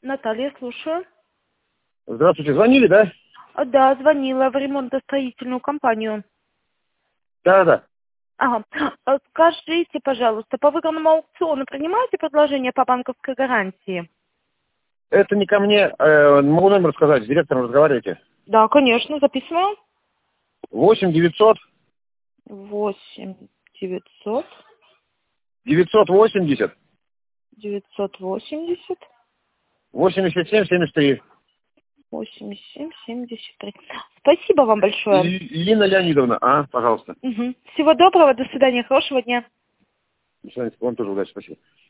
Наталья, слушаю. Здравствуйте, звонили, да? Да, звонила в ремонтостроительную компанию. Да. Ага. Скажите, пожалуйста, по выгодному аукциону принимаете предложение по банковской гарантии? Это не ко мне. Могу номер сказать, с директором разговариваете. Да, конечно, записываю. 8 900 8 900 980 980 87 73. 87 73. Спасибо вам большое. Лина Леонидовна, пожалуйста. Всего доброго, до свидания, хорошего дня. До свидания, вам тоже удачи, спасибо.